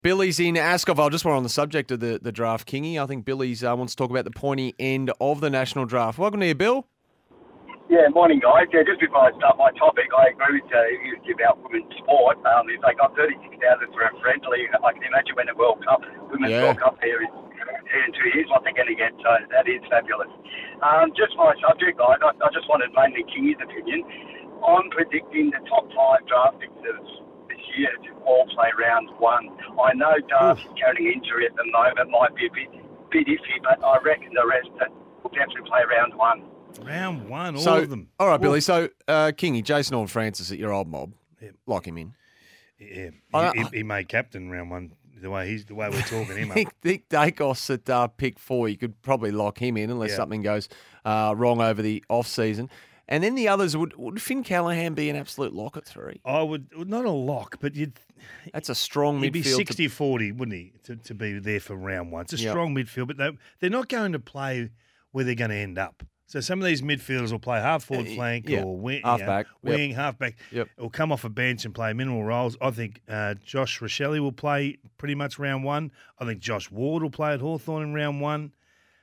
Billy's in Ascot. Just while on the subject of the draft, Kingy, I think Billy's wants to talk about the pointy end of the national draft. Welcome to you, Bill. Yeah, morning, guys. Yeah, just before I start my topic, I agree with you about women's sport. If they got 36,000 for a friendly, I can imagine when the Women's World Cup here is in 2 years, what they're going to get. So that is fabulous. Just my subject, guys, I just wanted mainly Kingy's opinion. I'm predicting the top 5 draft picks this year to all play round 1. I know Darcy's carrying injury at the moment, might be a bit iffy, but I reckon the rest will definitely play round 1. Round 1, all of them. All right, Billy. So, Kingy, Jason Horne-Francis at your old mob, lock him in. Yeah, he made captain round 1. The way we're talking him up. Nick Dacos at pick 4, you could probably lock him in unless something goes wrong over the off season. And then the others, would Finn Callaghan be an absolute lock at 3? I would, not a lock, but that's a strong midfield. He'd be 60-40, wouldn't he, to be there for round 1. It's a strong midfield, but they're not going to play where they're going to end up. So some of these midfielders will play half-forward flank or wing, halfback, halfback, or come off a bench and play minimal roles. I think Josh Rochelle will play pretty much round 1. I think Josh Ward will play at Hawthorn in round 1.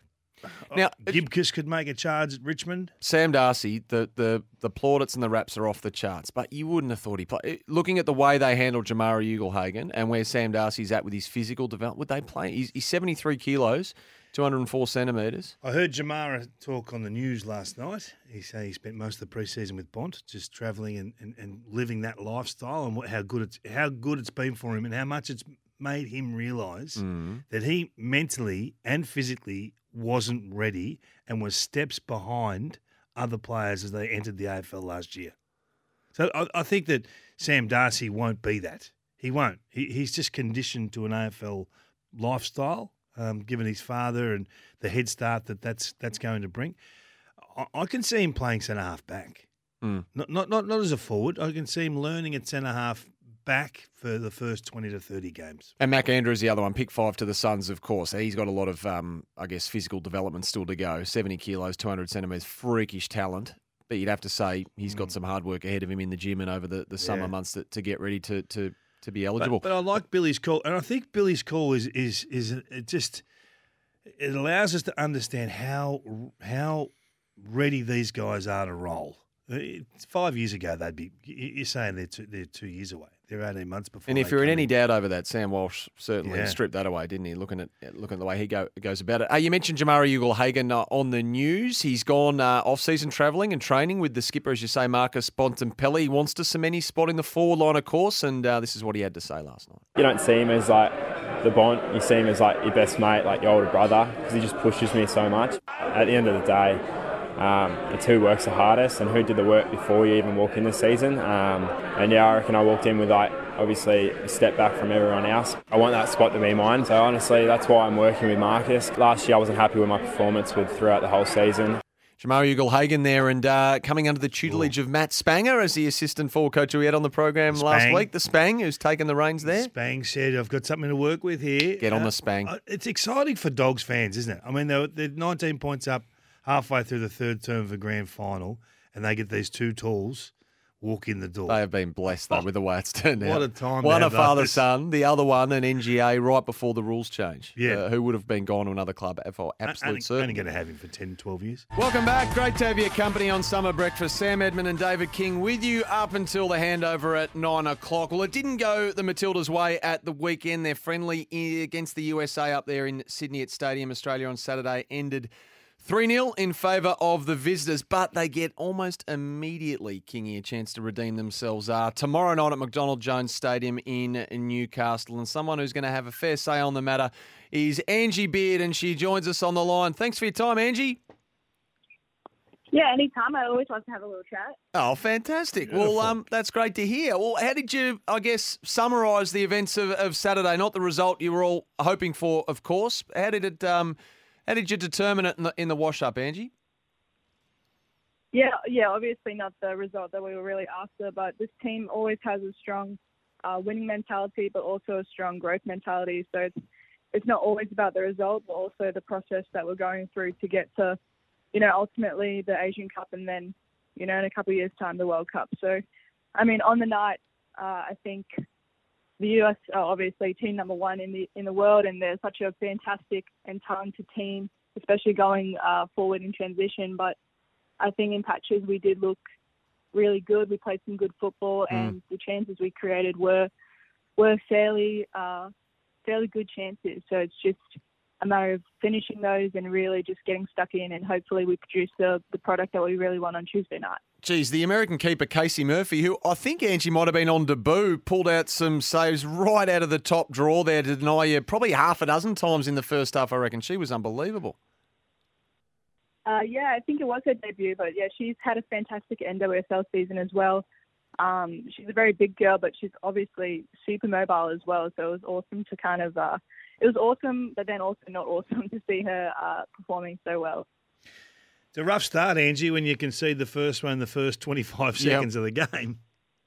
Now, Gibcus could make a charge at Richmond. Sam Darcy, the plaudits and the raps are off the charts, but you wouldn't have thought he played. Looking at the way they handled Jamara Ugle-Hagan and where Sam Darcy's at with his physical development, would they play? He's 73 kilos. 204 centimetres. I heard Jamara talk on the news last night. He said he spent most of the pre-season with Bont, just travelling and living that lifestyle, and how good it's been for him, and how much it's made him realise that he mentally and physically wasn't ready and was steps behind other players as they entered the AFL last year. So I think that Sam Darcy won't be that. He won't. He's just conditioned to an AFL lifestyle. Given his father and the head start that's going to bring, I can see him playing centre half back. Not as a forward. I can see him learning at centre half back for the first 20 to 30 games. And Mac Andrew is the other one, pick 5 to the Suns, of course. He's got a lot of, physical development still to go. 70 kilos, 200 centimetres, freakish talent. But you'd have to say he's got some hard work ahead of him in the gym and over the summer months to get ready to be eligible. But I like Billy's call, and I think Billy's call is it allows us to understand how ready these guys are to roll. 5 years ago, you're saying they're 2 years away. They're 18 months before. And if you're in any doubt over that, Sam Walsh certainly stripped that away, didn't he? Looking at the way he goes about it. You mentioned Jamara Ugle-Hagan on the news. He's gone off-season travelling and training with the skipper, as you say, Marcus Bontempelli. He wants to cement his spot in the forward line, of course, and this is what he had to say last night. You don't see him as like the Bont. You see him as like your best mate, like your older brother, because he just pushes me so much. At the end of the day, it's who works the hardest and who did the work before you even walk in this season. I reckon I walked in with obviously a step back from everyone else. I want that spot to be mine, so honestly that's why I'm working with Marcus. Last year I wasn't happy with my performance throughout the whole season. Jamara Ugle-Hagan there, and coming under the tutelage of Matt Spanger as the assistant forward coach who we had on the program last week. The Spang, who's taken the reins there. Spang said, I've got something to work with here. Get on the Spang. It's exciting for Dogs fans, isn't it? I mean, they're 19 points up halfway through the third term of the grand final, and they get these two tools walk in the door. They have been blessed, though, with the way it's turned out. What a time. One a father-son, the other one an NGA right before the rules change. Yeah. Who would have been gone to another club for absolute certainty. Only going to have him for 10, 12 years. Welcome back. Great to have your company on Summer Breakfast. Sam Edmund and David King with you up until the handover at 9 o'clock. Well, it didn't go the Matildas' way at the weekend. Their friendly against the USA up there in Sydney at Stadium Australia on Saturday ended 3-0 in favour of the visitors, but they get almost immediately, Kingy, a chance to redeem themselves tomorrow night at McDonald Jones Stadium in Newcastle. And someone who's going to have a fair say on the matter is Angie Beard, and she joins us on the line. Thanks for your time, Angie. Yeah, anytime. I always like to have a little chat. Oh, fantastic. Beautiful. Well, that's great to hear. Well, how did you, summarise the events of Saturday? Not the result you were all hoping for, of course. How did it... How did you determine it in the wash-up, Angie? Yeah, obviously not the result that we were really after, but this team always has a strong winning mentality, but also a strong growth mentality. So it's not always about the result, but also the process that we're going through to get to, ultimately the Asian Cup and then, in a couple of years' time, the World Cup. So, on the night, I think the US are obviously team number one in the world, and they're such a fantastic and talented team, especially going forward in transition. But I think in patches we did look really good. We played some good football, and the chances we created were fairly good chances. So it's just a matter of finishing those and really just getting stuck in, and hopefully we produce the product that we really want on Tuesday night. Geez, the American keeper Casey Murphy, who I think, Angie, might have been on debut, pulled out some saves right out of the top drawer there to deny you probably half a dozen times in the first half, I reckon. She was unbelievable. Yeah, I think it was her debut, but yeah, she's had a fantastic NWSL season as well. She's a very big girl, but she's obviously super mobile as well. So it was awesome to kind of, it was awesome, but then also not awesome to see her performing so well. It's a rough start, Angie, when you concede the first one in the first 25 seconds of the game.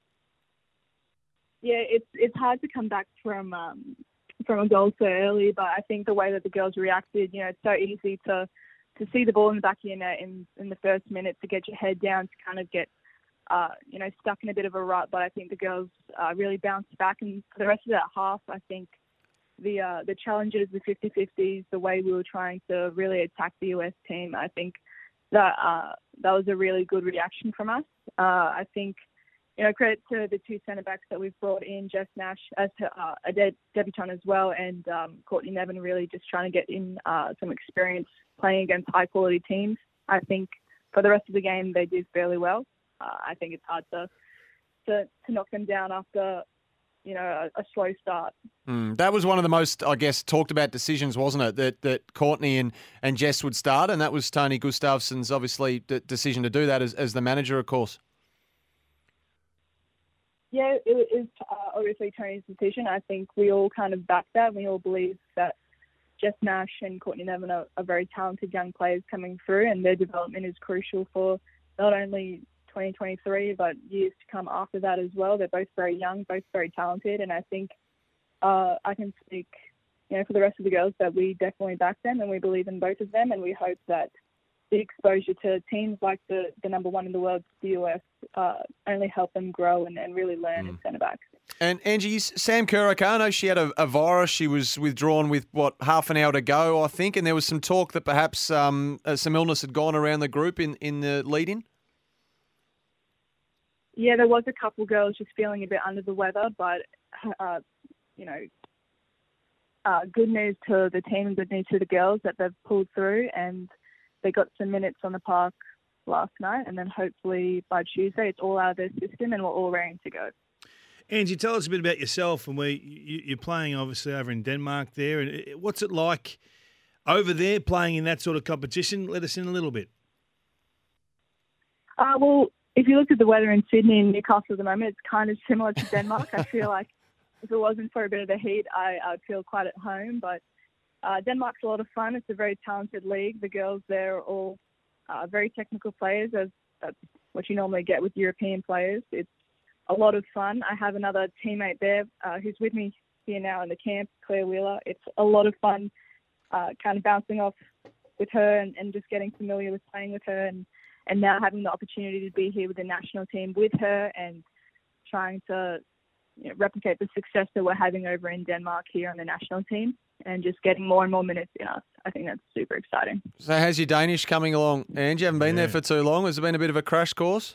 Yeah, it's hard to come back from a goal so early, but I think the way that the girls reacted, it's so easy to see the ball in the back of your net in the first minute, to get your head down, to kind of get stuck in a bit of a rut. But I think the girls really bounced back, and for the rest of that half, I think the challenges, the 50-50s, the way we were trying to really attack the US team, I think that was a really good reaction from us. I think, credit to the two centre backs that we've brought in, Jess Nash as a debutant as well, and Courtney Nevin really just trying to get in some experience playing against high quality teams. I think for the rest of the game they did fairly well. I think it's hard to knock them down after a slow start. That was one of the most, I guess, talked about decisions, wasn't it? That Courtney and Jess would start, and that was Tony Gustafsson's obviously decision to do that as the manager, of course. Yeah, it is obviously Tony's decision. I think we all kind of back that. We all believe that Jess Nash and Courtney Nevin are very talented young players coming through, and their development is crucial for not only 2023, but years to come after that as well. They're both very young, both very talented, and I think I can speak, for the rest of the girls that we definitely back them and we believe in both of them, and we hope that the exposure to teams like the number one in the world, the US, only help them grow and really learn as centre backs. And Angie, Sam Kerr, I know she had a virus. She was withdrawn with, half an hour to go, I think, and there was some talk that perhaps some illness had gone around the group in the lead-in. Yeah, there was a couple girls just feeling a bit under the weather, but, good news to the team and good news to the girls that they've pulled through, and they got some minutes on the park last night, and then hopefully by Tuesday it's all out of their system and we're all ready to go. Angie, tell us a bit about yourself and where you're playing, obviously, over in Denmark there. And what's it like over there playing in that sort of competition? Let us in a little bit. Well, if you look at the weather in Sydney and Newcastle at the moment, it's kind of similar to Denmark. I feel like if it wasn't for a bit of the heat, I'd feel quite at home. But Denmark's a lot of fun. It's a very talented league. The girls there are all very technical players, as that's what you normally get with European players. It's a lot of fun. I have another teammate there who's with me here now in the camp, Claire Wheeler. It's a lot of fun kind of bouncing off with her and just getting familiar with playing with her, and now having the opportunity to be here with the national team with her and trying to replicate the success that we're having over in Denmark here on the national team and just getting more and more minutes in us. I think that's super exciting. So how's your Danish coming along, Angie? You haven't been there for too long. Has it been a bit of a crash course?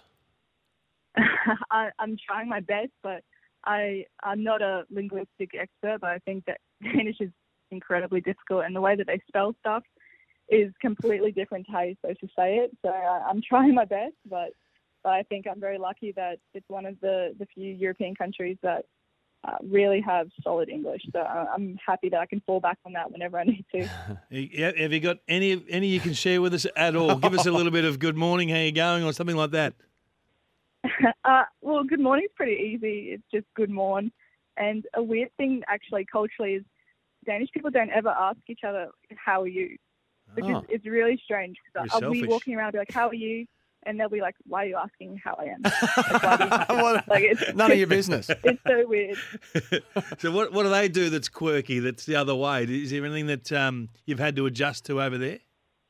I'm trying my best, but I'm not a linguistic expert, but I think that Danish is incredibly difficult, and the way that they spell stuff is completely different to how you're supposed to say it. So I'm trying my best, but I think I'm very lucky that it's one of the few European countries that really have solid English. So I'm happy that I can fall back on that whenever I need to. Have you got any you can share with us at all? Give us a little bit of good morning, how you going, or something like that. Well, good morning is pretty easy. It's just good morn. And a weird thing, actually, culturally, is Danish people don't ever ask each other, how are you? Which is it's really strange. I'll be walking around and be like, how are you? And they'll be like, why are you asking how I am? It's none of your business. It's so weird. So what do they do that's quirky, that's the other way? Is there anything that you've had to adjust to over there?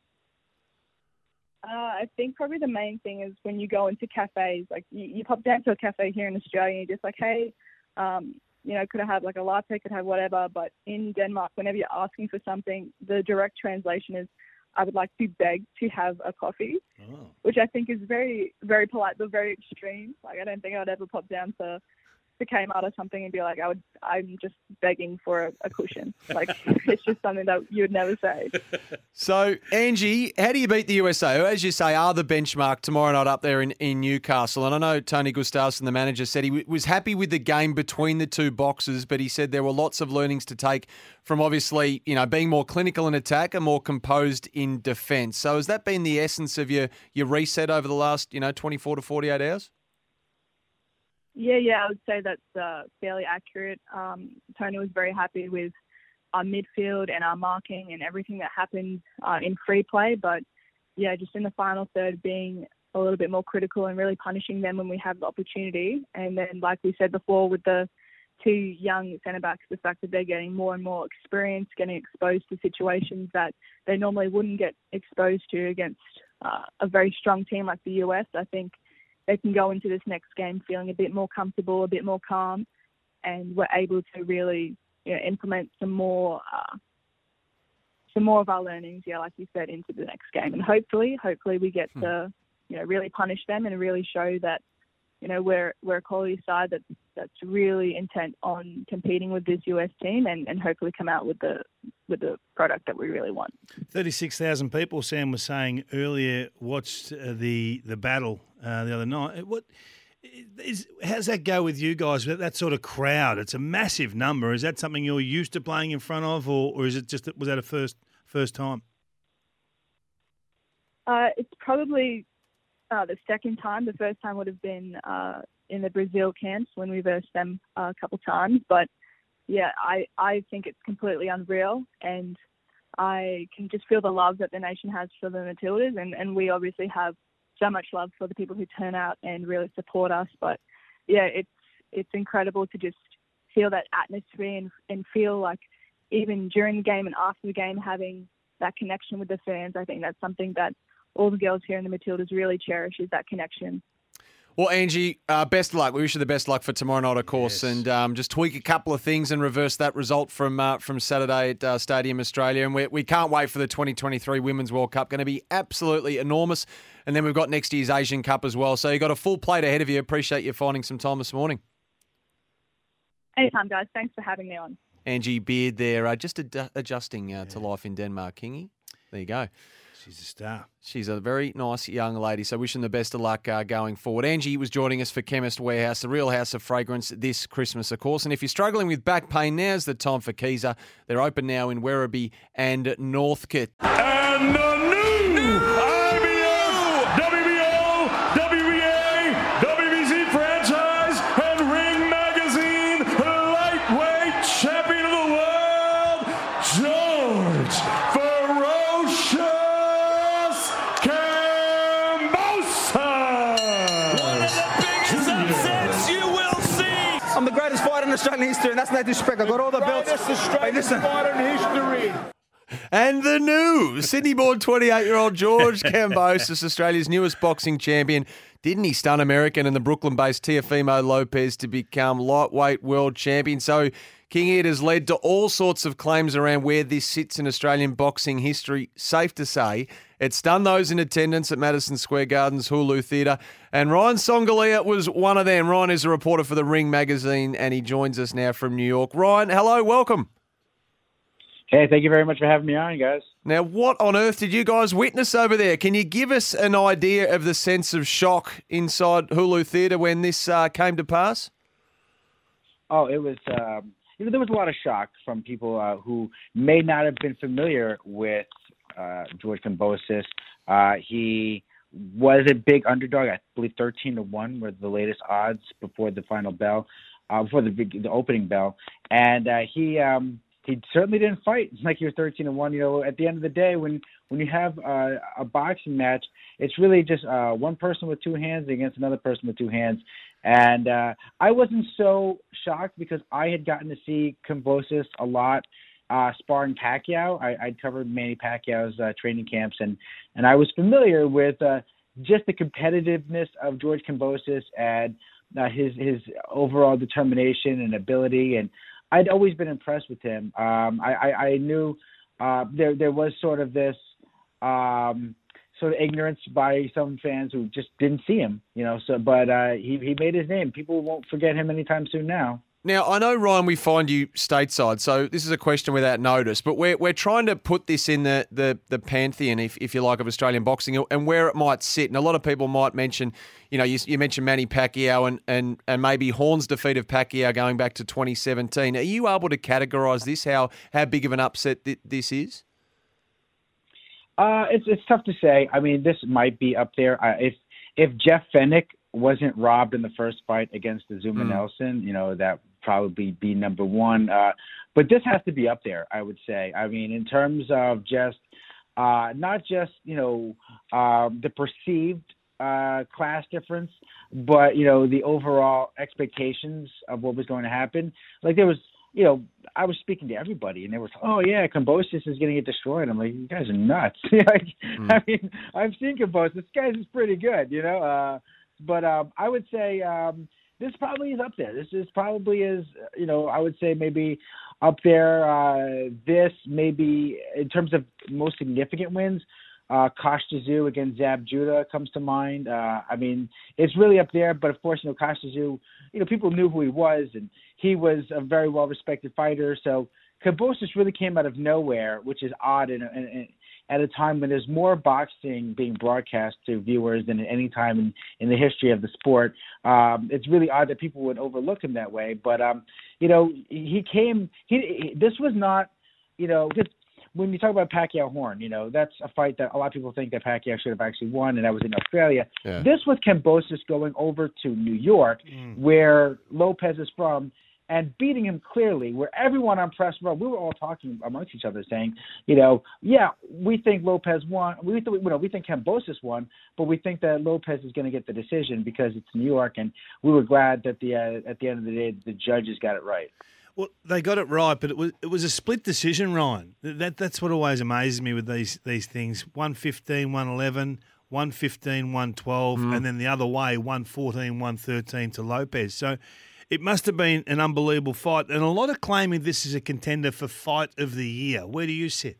I think probably the main thing is when you go into cafes, like you pop down to a cafe here in Australia and you're just like, hey, could have like a latte, could have whatever. But in Denmark, whenever you're asking for something, the direct translation is, I would like to beg to have a coffee, which I think is very, very polite, but very extreme. Like, I don't think I'd ever pop down to Kmart or something and be like, I'm just begging for a cushion. Like, it's just something that you would never say. So, Angie, how do you beat the USA, who, as you say, are the benchmark tomorrow night up there in Newcastle? And I know Tony Gustafsson, the manager, said he was happy with the game between the two boxes, but he said there were lots of learnings to take from obviously, being more clinical in attack and more composed in defence. So has that been the essence of your reset over the last, 24 to 48 hours? Yeah, I would say that's fairly accurate. Tony was very happy with our midfield and our marking and everything that happened in free play. But, yeah, just in the final third, being a little bit more critical and really punishing them when we have the opportunity. And then, like we said before, with the two young centre-backs, the fact that they're getting more and more experience, getting exposed to situations that they normally wouldn't get exposed to against a very strong team like the US, I think they can go into this next game feeling a bit more comfortable, a bit more calm, and we're able to really implement some more of our learnings, like you said, into the next game. And hopefully we get to really punish them and really show that we're a quality side that's really intent on competing with this US team and hopefully come out with the product that we really want. 36,000 people, Sam was saying earlier, watched the battle the other night. How does that go with you guys, that sort of crowd? It's a massive number. Is that something you're used to playing in front of, or is it just, was that a first time? It's probably the second time. The first time would have been in the Brazil camps when we versed them a couple times. But, yeah, I think it's completely unreal, and I can just feel the love that the nation has for the Matildas, and we obviously have so much love for the people who turn out and really support us. But, yeah, it's incredible to just feel that atmosphere and feel like even during the game and after the game having that connection with the fans. I think that's something that all the girls here in the Matildas really cherish, is that connection. Well, Angie, best of luck. We wish you the best luck for tomorrow night, of course, yes. And just tweak a couple of things and reverse that result from Saturday at Stadium Australia. And we can't wait for the 2023 Women's World Cup. Going to be absolutely enormous. And then we've got next year's Asian Cup as well. So you've got a full plate ahead of you. Appreciate you finding some time this morning. Anytime, guys. Thanks for having me on. Angie Beard there, just adjusting to life in Denmark, Kingy. There you go. She's a star. She's a very nice young lady, so wishing the best of luck going forward. Angie was joining us for Chemist Warehouse, the real house of fragrance this Christmas, of course. And if you're struggling with back pain, now's the time for Keza. They're open now in Werribee and Northcote. And the new IBF, WBO, WBA, WBC franchise, and Ring Magazine lightweight champion of the world, George Ferocious Kambosos. One of the biggest upsets you will see. I'm the greatest fighter in Australian history, and that's no disrespect. I've got all the belts. Hey, listen. Fighter in history. And the new Sydney-born 28-year-old George Kambosos, Australia's newest boxing champion. Didn't he stun American and the Brooklyn-based Teofimo Lopez to become lightweight world champion? So, King, it has led to all sorts of claims around where this sits in Australian boxing history. Safe to say, it stunned those in attendance at Madison Square Garden's Hulu Theatre. And Ryan Songalia was one of them. Ryan is a reporter for the Ring Magazine, and he joins us now from New York. Ryan, hello, welcome. Hey, thank you very much for having me on, guys. Now, what on earth did you guys witness over there? Can you give us an idea of the sense of shock inside Hulu Theatre when this came to pass? Oh, it was, there was a lot of shock from people who may not have been familiar with George Kambosos. He was a big underdog. I believe 13-1 were the latest odds before the final bell, before the opening bell. And he certainly didn't fight like he was 13-1. You know, at the end of the day, when you have a boxing match, it's really just one person with two hands against another person with two hands. And I wasn't so shocked because I had gotten to see Kambosos a lot sparring Pacquiao. I'd covered Manny Pacquiao's training camps, and I was familiar with just the competitiveness of George Kambosos and his overall determination and ability, and I'd always been impressed with him. I knew there was sort of this sort of ignorance by some fans who just didn't see him, but he made his name. People won't forget him anytime soon now. Now, I know, Ryan, we find you stateside, so this is a question without notice, but we're trying to put this in the pantheon, if you like, of Australian boxing and where it might sit. And a lot of people might mention, you mentioned Manny Pacquiao and maybe Horn's defeat of Pacquiao going back to 2017. Are you able to categorise this, how big of an upset this is? It's tough to say. I mean, this might be up there. If Jeff Fennick wasn't robbed in the first fight against Azuma Nelson, that probably be number one. But this has to be up there, I would say. I mean, in terms of just not just the perceived class difference, but the overall expectations of what was going to happen. Like there was. I was speaking to everybody, and they were, oh, yeah, Kambosos is going to get destroyed. I'm like, you guys are nuts. I mean, I've seen Kambosos. This guy's is pretty good, But I would say this probably is up there. This is probably is, I would say maybe up there. This maybe in terms of most significant wins, Kostya Tszyu against Zab Judah comes to mind. I mean, it's really up there. But, of course, Kostya Tszyu, people knew who he was, and he was a very well-respected fighter. So Kambosos really came out of nowhere, which is odd at a time when there's more boxing being broadcast to viewers than at any time in the history of the sport. It's really odd that people would overlook him that way. But, he came – this was not, when you talk about Pacquiao Horn, that's a fight that a lot of people think that Pacquiao should have actually won, and that was in Australia. Yeah. This was Kambosos going over to New York, where Lopez is from, and beating him clearly, where everyone on press row, we were all talking amongst each other saying, we think Lopez won. We think Kambosos won, but we think that Lopez is going to get the decision because it's New York, and we were glad that at the end of the day, the judges got it right. Well, they got it right, but it was a split decision, Ryan. That's what always amazes me with these things. 115, 111, 115, 112, and then the other way, 114, 113 to Lopez. So it must have been an unbelievable fight, and a lot of claiming this is a contender for fight of the year. Where do you sit?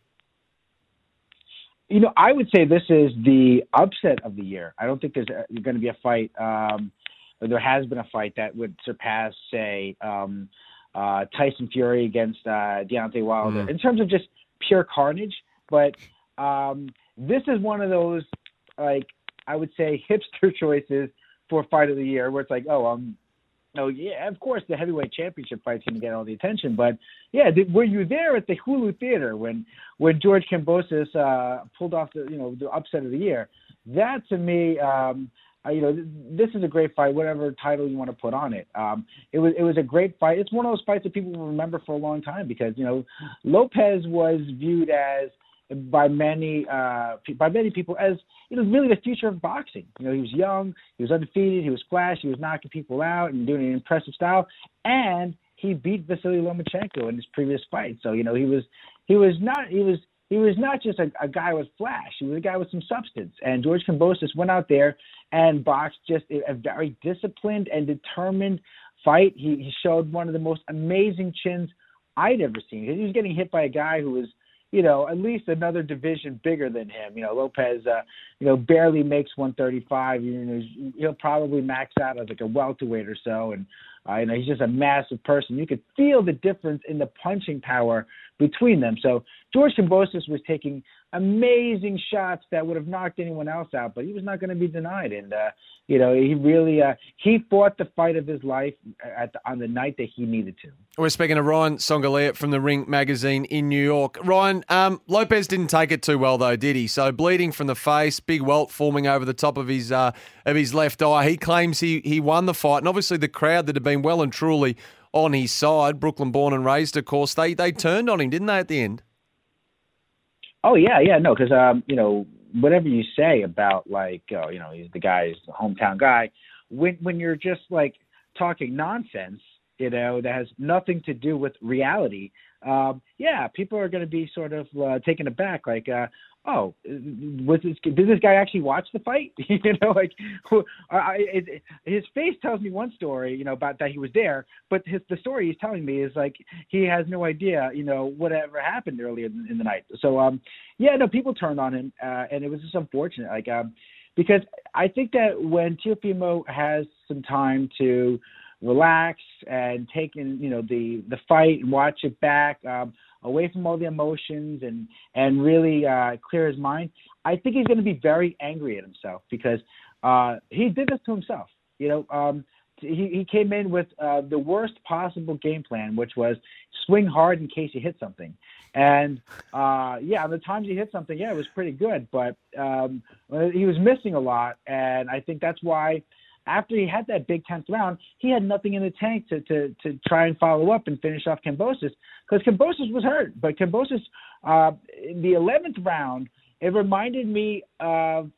I would say this is the upset of the year. I don't think there's going to be a fight, or there has been a fight that would surpass, say, Tyson Fury against Deontay Wilder in terms of just pure carnage. But this is one of those, I would say, hipster choices for fight of the year where it's like, yeah, of course the heavyweight championship fight's going to get all the attention. But, yeah, were you there at the Hulu Theater when George Kambosos pulled off the upset of the year? That, to me, this is a great fight, whatever title you want to put on it. It was a great fight. It's one of those fights that people will remember for a long time because, Lopez was viewed as by many people as really the future of boxing. He was young, he was undefeated, he was flashy, he was knocking people out and doing an impressive style, and he beat Vasily Lomachenko in his previous fight. So he was not just a guy with flash. He was a guy with some substance. And George Kambosos went out there and boxed just a very disciplined and determined fight. He showed one of the most amazing chins I'd ever seen. He was getting hit by a guy who was, at least another division bigger than him. Lopez, barely makes 135. He'll probably max out as like a welterweight or so. And, he's just a massive person. You could feel the difference in the punching power between them. So George Kambosos was taking amazing shots that would have knocked anyone else out, but he was not going to be denied. And, he really he fought the fight of his life on the night that he needed to. We're speaking to Ryan Songoliath from the Ring magazine in New York. Ryan, Lopez didn't take it too well, though, did he? So bleeding from the face, big welt forming over the top of his left eye. He claims he won the fight, and obviously the crowd that had been well and truly on his side, Brooklyn born and raised, of course, they turned on him, didn't they, at the end? Oh, yeah, no, because, whatever you say about, he's the guy, he's the hometown guy, when you're just, talking nonsense, that has nothing to do with reality, people are going to be sort of taken aback, like, did this guy actually watch the fight? His face tells me one story, about that he was there, but the story he's telling me is like he has no idea, whatever happened earlier in the night. So, people turned on him, and it was just unfortunate, because I think that when Teofimo has some time to relax and take in, the fight and watch it back, away from all the emotions and really clear his mind, I think he's going to be very angry at himself because he did this to himself. He came in with the worst possible game plan, which was swing hard in case he hit something. And, the times he hit something, it was pretty good, but he was missing a lot. And I think that's why after he had that big 10th round, he had nothing in the tank to try and follow up and finish off Kambosos, because Kambosos was hurt. But Kambosos, in the 11th round, it reminded me of,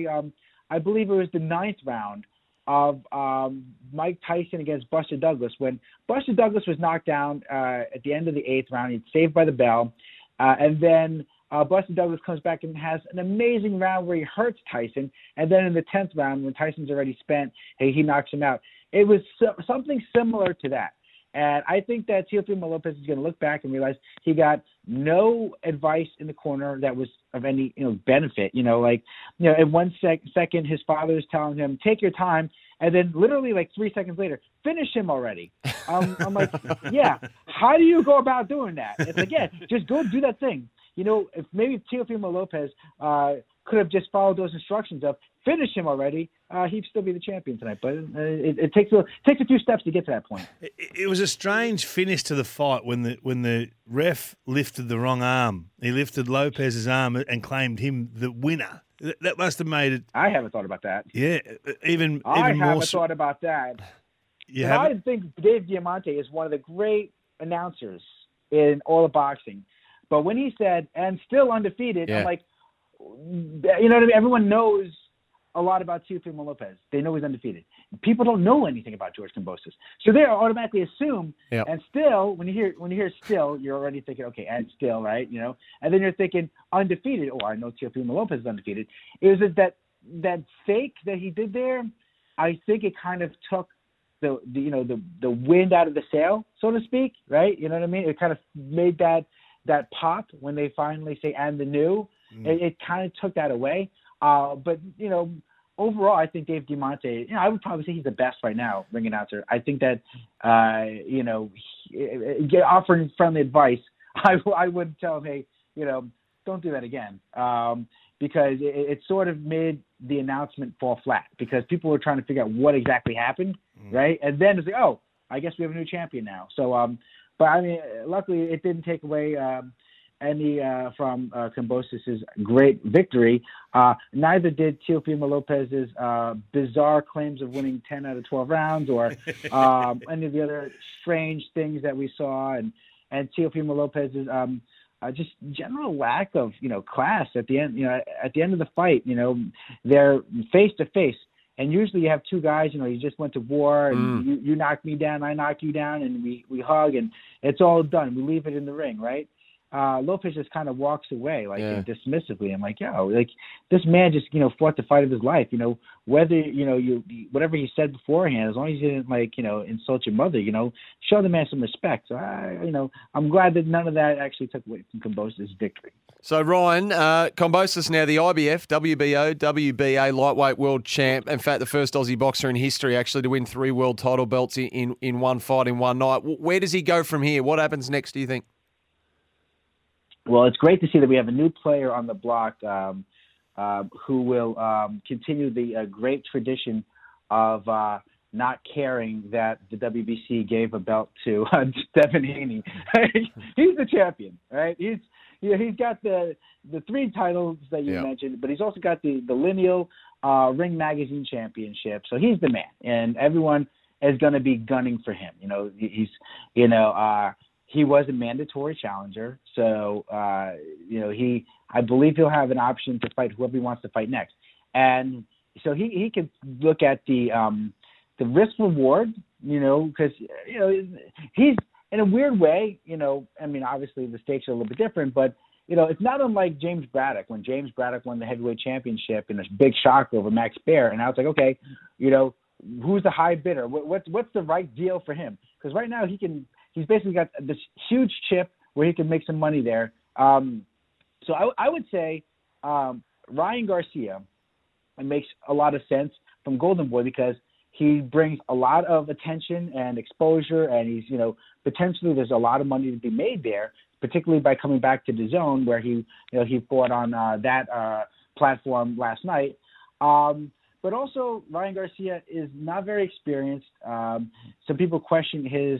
I believe it was the 9th round of Mike Tyson against Buster Douglas, when Buster Douglas was knocked down at the end of the 8th round. He's saved by the bell. And then Buster Douglas comes back and has an amazing round where he hurts Tyson. And then in the 10th round, when Tyson's already spent, he knocks him out. It was something similar to that. And I think that Teofimo Lopez is going to look back and realize he got no advice in the corner that was of any benefit. In 1 second, his father is telling him, take your time. And then literally 3 seconds later, finish him already. I'm like, how do you go about doing that? It's like, just go do that thing. If maybe Teofimo Lopez could have just followed those instructions of finish him already, he'd still be the champion tonight. But it takes a few steps to get to that point. It was a strange finish to the fight when the ref lifted the wrong arm. He lifted Lopez's arm and claimed him the winner. That must have made it. I haven't thought about that. Yeah, even more. I haven't thought about that. I think Dave Diamante is one of the great announcers in all of boxing. But when he said, and still undefeated, I'm like, what I mean? Everyone knows a lot about Teofimo Lopez. They know he's undefeated. People don't know anything about George Kambosos. So they automatically assume, and still, when you hear still, you're already thinking, okay, and still, right? And then you're thinking undefeated. Oh, I know Teofimo Lopez is undefeated. It was just that fake that he did there. I think it kind of took the wind out of the sail, so to speak, right? You know what I mean? It kind of made that pop when they finally say, and the new, it kind of took that away. But, overall, I think Dave Diamante, I would probably say he's the best right now, ring announcer. I think that, offering friendly advice, I would tell him, hey, don't do that again. Because it sort of made the announcement fall flat because people were trying to figure out what exactly happened, right? And then it's like, oh, I guess we have a new champion now. So, but I mean, luckily it didn't take away any from Kambosos' great victory. Neither did Teofimo Lopez's bizarre claims of winning 10 out of 12 rounds or any of the other strange things that we saw. And Teofimo Lopez's just general lack of, class at the end, at the end of the fight, they're face to face. And usually you have two guys, you just went to war and you knock me down, I knock you down, and we hug and it's all done. We leave it in the ring, right? Lopez just kind of walks away dismissively. I'm like, this man just, fought the fight of his life, whether, whatever he said beforehand, as long as he didn't insult your mother, show the man some respect. So I'm glad that none of that actually took away from Kambosos' victory. So, Ryan, Kambosos now the IBF, WBO, WBA lightweight world champ. In fact, the first Aussie boxer in history actually to win 3 world title belts in one fight in one night. Where does he go from here? What happens next, do you think? Well, it's great to see that we have a new player on the block who will continue the great tradition of not caring that the WBC gave a belt to Devin Haney. He's the champion, right? He's got the 3 titles that you mentioned, but he's also got the lineal Ring Magazine Championship. So he's the man, and everyone is going to be gunning for him. He was a mandatory challenger, so I believe he'll have an option to fight whoever he wants to fight next, and so he can look at the risk reward, because in a weird way, I mean, obviously the stakes are a little bit different, but it's not unlike James Braddock when James Braddock won the heavyweight championship in a big shock over Max Baer, and I was like, okay, who's the high bidder? What's the right deal for him? Because right now he's basically got this huge chip where he can make some money there. So I would say Ryan Garcia makes a lot of sense from Golden Boy because he brings a lot of attention and exposure, and he's potentially there's a lot of money to be made there, particularly by coming back to DAZN where he fought on that platform last night. But also Ryan Garcia is not very experienced. Some people question his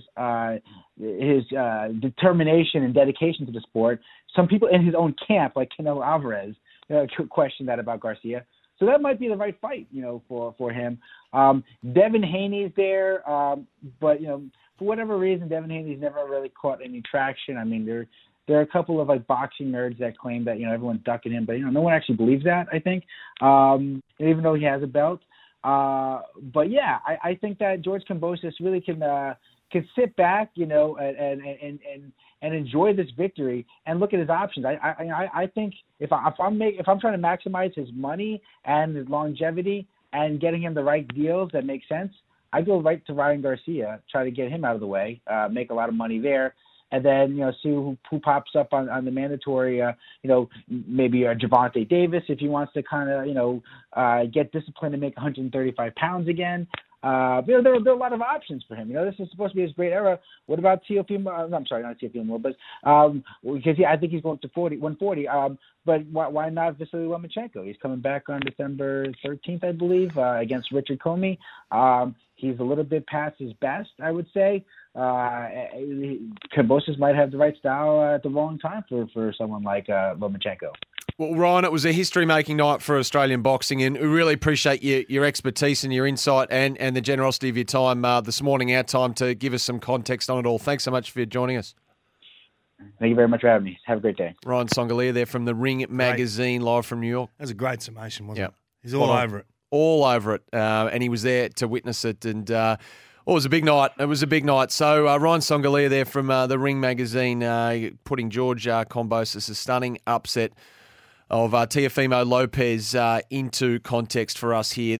determination and dedication to the sport. Some people in his own camp, like Canelo Alvarez, question that about Garcia. So that might be the right fight, for him. Devin Haney's there, but for whatever reason, Devin Haney's never really caught any traction. I mean, there are a couple of boxing nerds that claim that everyone's ducking him, but no one actually believes that. I think, even though he has a belt. But yeah, I think that George Kambosos really can sit back, and enjoy this victory and look at his options. I think if I'm trying to maximize his money and his longevity and getting him the right deals that make sense, I go right to Ryan Garcia, try to get him out of the way, make a lot of money there. And then, see who pops up on the mandatory, maybe Gervonta Davis if he wants to kind of, get disciplined and make 135 pounds again. There are a lot of options for him. This is supposed to be his great era. What about Teofimo? I'm sorry, not Teofimo, but because I think he's going to 140. But why not Vasily Lomachenko? He's coming back on December 13th, I believe, against Richard Comey. He's a little bit past his best, I would say. Kambosos might have the right style at the wrong time for someone like Lomachenko. Well, Ryan, it was a history-making night for Australian boxing, and we really appreciate your expertise and your insight and the generosity of your time this morning, our time, to give us some context on it all. Thanks so much for joining us. Thank you very much for having me. Have a great day. Ryan Songalia there from the Ring Magazine, live from New York. That was a great summation, wasn't it? He's all over it. All over it, and he was there to witness it, and it was a big night. It was a big night. So Ryan Songalia there from the Ring Magazine putting George Kambosos' stunning upset of Teofimo Lopez into context for us here.